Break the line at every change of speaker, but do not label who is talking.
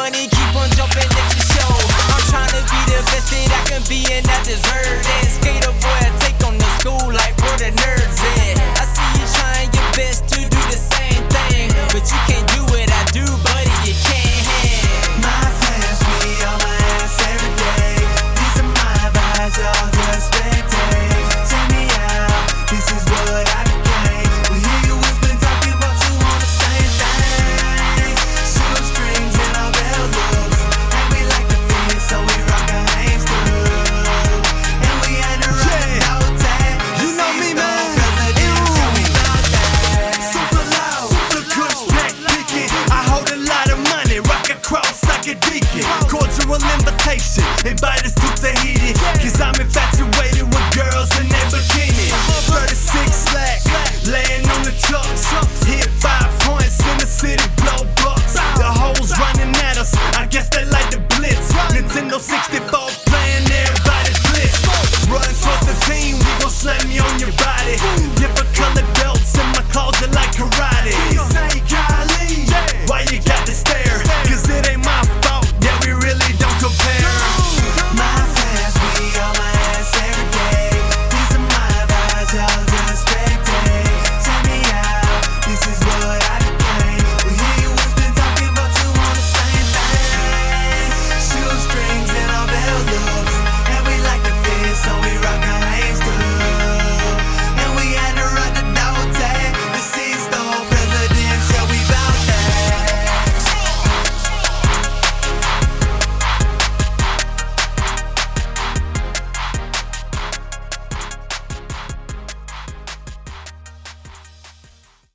money, keep on jumping at your show. I'm trying to be the best that I can be, and I deserve that. Skater boy, I take on the school like where the nerds at. I see you trying your best to do the same thing, but you can't do what I do, buddy, you can't.
My fans be on my ass every day. These are my vibes, all just spectate. Take me out, this is what I became. We hear you whispering, talking about you on the same thing. Shoestrings and our bell looks, and we like the fit, so we rock a hamster. And we ain't around no tag.
You know me, man.
Super loud, super good, back picking. I hold a lot of money, rock across like a deacon. Cordial invitation, invite